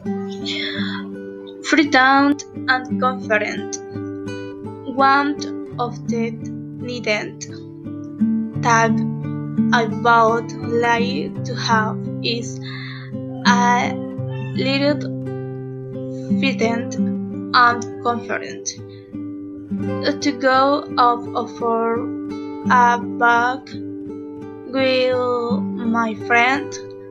Frightened and confident. One of the needed tag I would like to have is a little frightened and confident. To go off for a walk with my friend.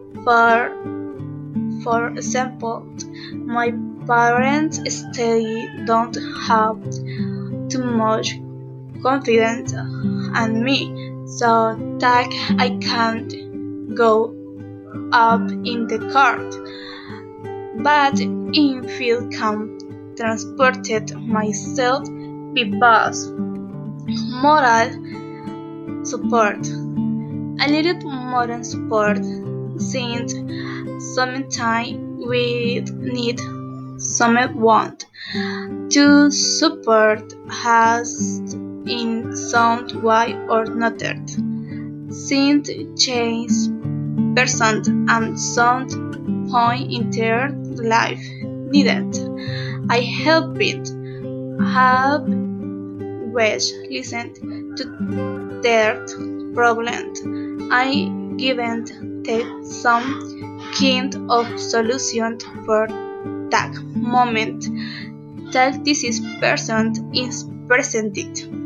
For example, my parents still don't have too much confidence in me, so that I can't go up in the cart. But I feel calm transported myself with bus. Moral support. A little moral support since sometimes we need someone to support us in some way or another. Since change person and some point in their life needed. I help it have ways listened to their problems. I given them some kind of solution for that moment that this is person is presented.